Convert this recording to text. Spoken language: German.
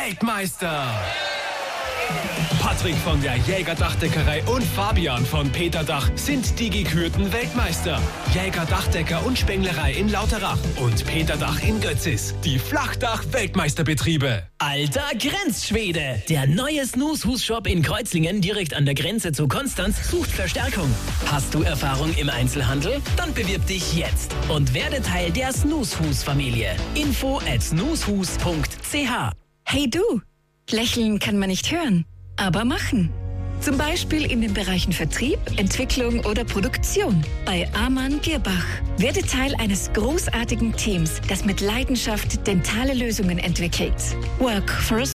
Weltmeister. Patrick von der Jäger-Dachdeckerei und Fabian von Peter Dach sind die gekürten Weltmeister. Jäger-Dachdecker und Spenglerei in Lauterach und Peter Dach in Götzis. Die Flachdach-Weltmeisterbetriebe. Alter Grenzschwede! Der neue Snooze-Hus-Shop in Kreuzlingen direkt an der Grenze zu Konstanz sucht Verstärkung. Hast du Erfahrung im Einzelhandel? Dann bewirb dich jetzt und werde Teil der Snooze-Hus-Familie. info@snoozehus.ch. Hey du! Lächeln kann man nicht hören, aber machen. Zum Beispiel in den Bereichen Vertrieb, Entwicklung oder Produktion. Bei Amann Gierbach. Werde Teil eines großartigen Teams, das mit Leidenschaft dentale Lösungen entwickelt. Work for a